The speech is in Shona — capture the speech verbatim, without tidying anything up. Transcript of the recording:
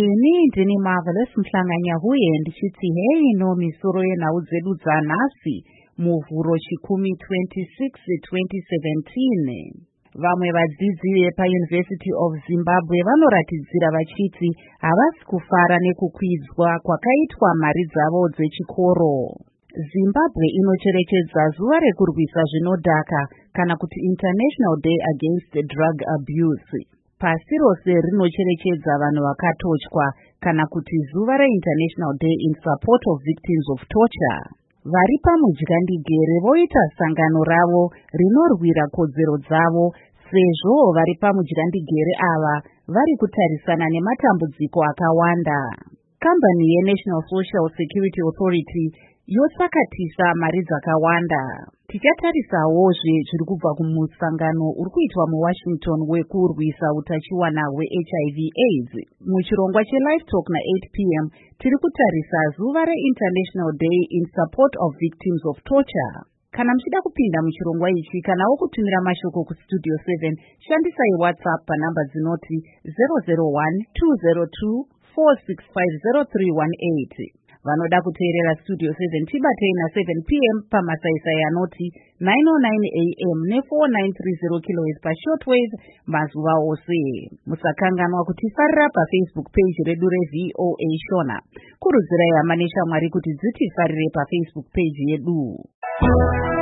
Ini ndini Marvelous Mhlanganya huye ndichiti hei no misoro yenhau dzedu dzanhasi muvhuro chikumi twenty-six twenty seventeen. Vamwe vadzidzi vepaUniversity of Zimbabwe vanoratidzira vachiti havasi kufara nekukwidzwa kwakaitwa mari dzavo dzechikoro. Zimbabwe inocherechedza zuva rekurwisa zvinodhaka kana kuti International Day Against Drug Abuse. Pasi rose rinocherechedza vanhu vakatochwa kana kuti zuva reInternational Day in Support of Victims of Torture. Vari pamudyandegere voita sangano ravo rinorwira kodzero dzavo sezvo vari pamudyandegere ava vari kutarisana nematambudziko akawanda. Kambani yeNational Social Security Authority yosakatisa mari dzakawanda. Tichatarisawozve zviri kubva kumusangano uri kuitwa muWashington wekurwisa utachiwana hweH I V AIDS. Muchirongwa cheLive Talk na eight p m tiri kutarisa zuva reInternational Day in Support of Victims of Torture. Kana muchida kupinda muchirongwa ichi kanawo kutumira mashoko kustudio seven, shandisai WhatsApp panhamba dzinoti zero zero one two zero two four six five zero three one eight. Vanoda kuteerera Studio seven tibatei na seven p m pamasaisai anoti nine oh nine a m ne four nine three zero kilohertz pashortwave mazuva ose. Musakanganwa kutifarira paFacebook page redu reV O A Shona. Kurudzirai hama neshamwari kuti dzitifarire paFacebook page yedu.